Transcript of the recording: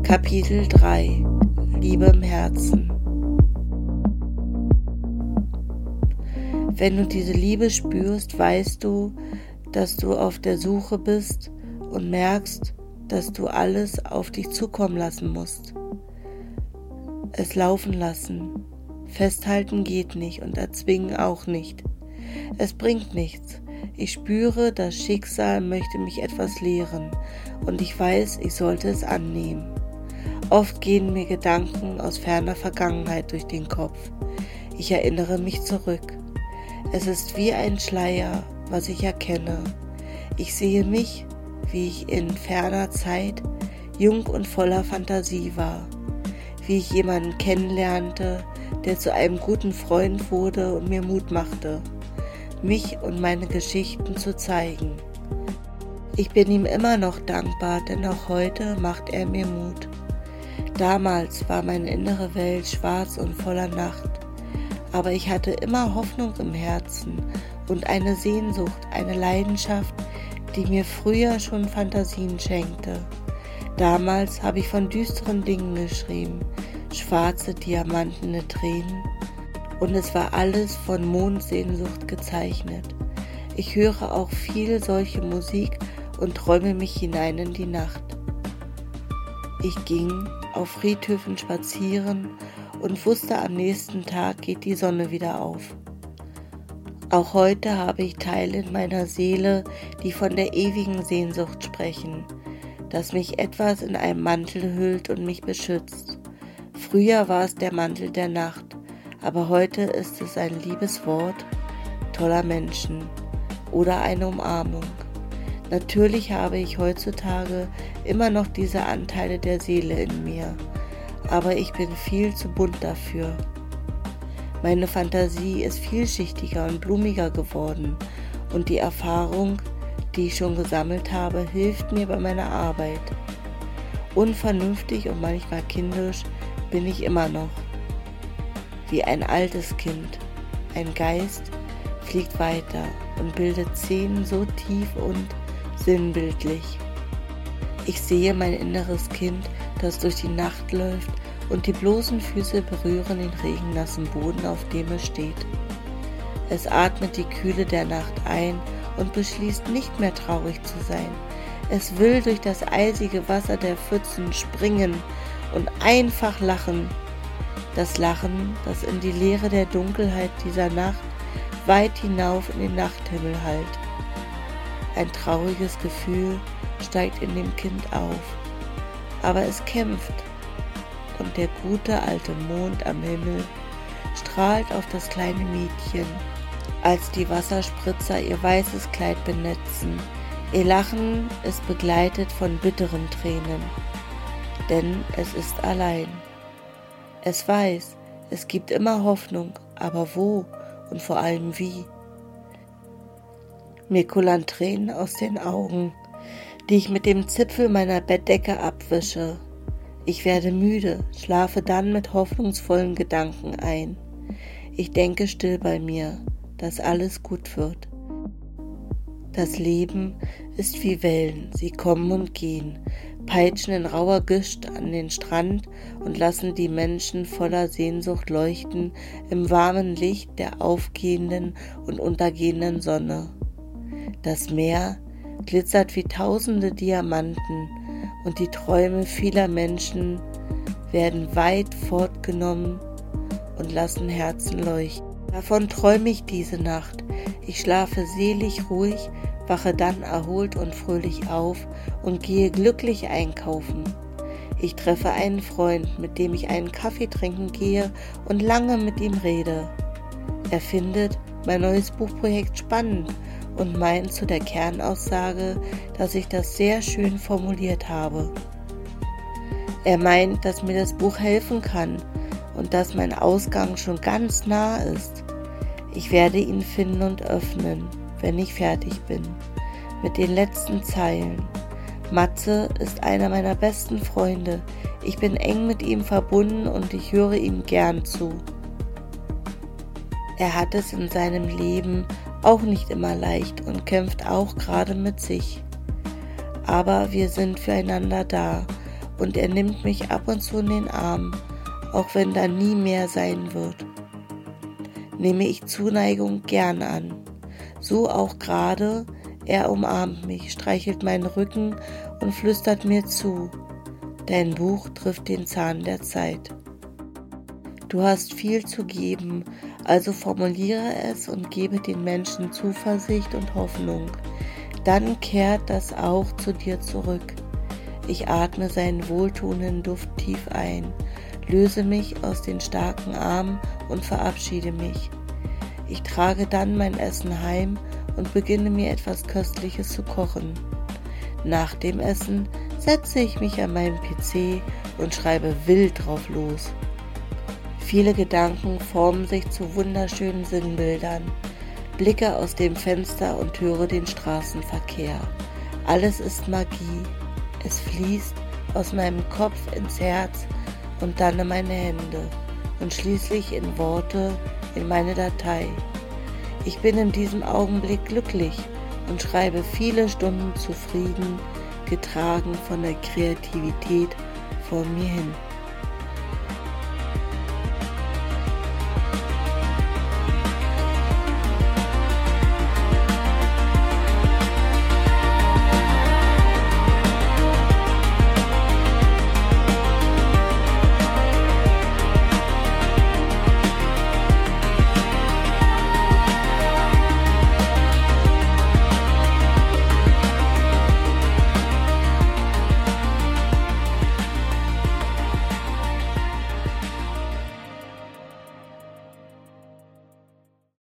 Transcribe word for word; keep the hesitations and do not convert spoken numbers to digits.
Kapitel drei – Liebe im Herzen. Wenn du diese Liebe spürst, weißt du, dass du auf der Suche bist und merkst, dass du alles auf dich zukommen lassen musst. Es laufen lassen. Festhalten geht nicht und erzwingen auch nicht. Es bringt nichts. Ich spüre, das Schicksal möchte mich etwas lehren und ich weiß, ich sollte es annehmen. Oft gehen mir Gedanken aus ferner Vergangenheit durch den Kopf. Ich erinnere mich zurück. Es ist wie ein Schleier, was ich erkenne. Ich sehe mich, wie ich in ferner Zeit jung und voller Fantasie war, wie ich jemanden kennenlernte, der zu einem guten Freund wurde und mir Mut machte, mich und meine Geschichten zu zeigen. Ich bin ihm immer noch dankbar, denn auch heute macht er mir Mut. Damals war meine innere Welt schwarz und voller Nacht, aber ich hatte immer Hoffnung im Herzen und eine Sehnsucht, eine Leidenschaft, die mir früher schon Fantasien schenkte. Damals habe ich von düsteren Dingen geschrieben, schwarze, diamantene Tränen, und es war alles von Mondsehnsucht gezeichnet. Ich höre auch viel solche Musik und träume mich hinein in die Nacht. Ich ging auf Friedhöfen spazieren und wusste, am nächsten Tag geht die Sonne wieder auf. Auch heute habe ich Teile in meiner Seele, die von der ewigen Sehnsucht sprechen, dass mich etwas in einem Mantel hüllt und mich beschützt. Früher war es der Mantel der Nacht, aber heute ist es ein liebes Wort toller Menschen oder eine Umarmung. Natürlich habe ich heutzutage immer noch diese Anteile der Seele in mir, aber ich bin viel zu bunt dafür. Meine Fantasie ist vielschichtiger und blumiger geworden und die Erfahrung, die ich schon gesammelt habe, hilft mir bei meiner Arbeit. Unvernünftig und manchmal kindisch bin ich immer noch. Wie ein altes Kind. Ein Geist fliegt weiter und bildet Szenen so tief und sinnbildlich. Ich sehe mein inneres Kind, das durch die Nacht läuft und die bloßen Füße berühren den regennassen Boden, auf dem es steht. Es atmet die Kühle der Nacht ein und beschließt, nicht mehr traurig zu sein. Es will durch das eisige Wasser der Pfützen springen und einfach lachen. Das Lachen, das in die Leere der Dunkelheit dieser Nacht weit hinauf in den Nachthimmel hallt. Ein trauriges Gefühl steigt in dem Kind auf, aber es kämpft und der gute alte Mond am Himmel strahlt auf das kleine Mädchen, als die Wasserspritzer ihr weißes Kleid benetzen. Ihr Lachen ist begleitet von bitteren Tränen, denn es ist allein. Es weiß, es gibt immer Hoffnung, aber wo und vor allem wie? Mir kullern Tränen aus den Augen, die ich mit dem Zipfel meiner Bettdecke abwische. Ich werde müde, schlafe dann mit hoffnungsvollen Gedanken ein. Ich denke still bei mir, dass alles gut wird. Das Leben ist wie Wellen, sie kommen und gehen, peitschen in rauer Gischt an den Strand und lassen die Menschen voller Sehnsucht leuchten im warmen Licht der aufgehenden und untergehenden Sonne. Das Meer glitzert wie tausende Diamanten und die Träume vieler Menschen werden weit fortgenommen und lassen Herzen leuchten. Davon träume ich diese Nacht. Ich schlafe selig ruhig, wache dann erholt und fröhlich auf und gehe glücklich einkaufen. Ich treffe einen Freund, mit dem ich einen Kaffee trinken gehe und lange mit ihm rede. Er findet mein neues Buchprojekt spannend und meint zu der Kernaussage, dass ich das sehr schön formuliert habe. Er meint, dass mir das Buch helfen kann und dass mein Ausgang schon ganz nah ist. Ich werde ihn finden und öffnen, wenn ich fertig bin, mit den letzten Zeilen. Matze ist einer meiner besten Freunde. Ich bin eng mit ihm verbunden und ich höre ihm gern zu. Er hat es in seinem Leben auch nicht immer leicht und kämpft auch gerade mit sich. Aber wir sind füreinander da und er nimmt mich ab und zu in den Arm, auch wenn da nie mehr sein wird. Nehme ich Zuneigung gern an, so auch gerade, er umarmt mich, streichelt meinen Rücken und flüstert mir zu, dein Buch trifft den Zahn der Zeit. Du hast viel zu geben, also formuliere es und gebe den Menschen Zuversicht und Hoffnung. Dann kehrt das auch zu dir zurück. Ich atme seinen wohltuenden Duft tief ein, löse mich aus den starken Armen und verabschiede mich. Ich trage dann mein Essen heim und beginne mir etwas Köstliches zu kochen. Nach dem Essen setze ich mich an meinen P C und schreibe wild drauf los. Viele Gedanken formen sich zu wunderschönen Sinnbildern. Blicke aus dem Fenster und höre den Straßenverkehr. Alles ist Magie. Es fließt aus meinem Kopf ins Herz und dann in meine Hände und schließlich in Worte in meine Datei. Ich bin in diesem Augenblick glücklich und schreibe viele Stunden zufrieden, getragen von der Kreativität vor mir hin.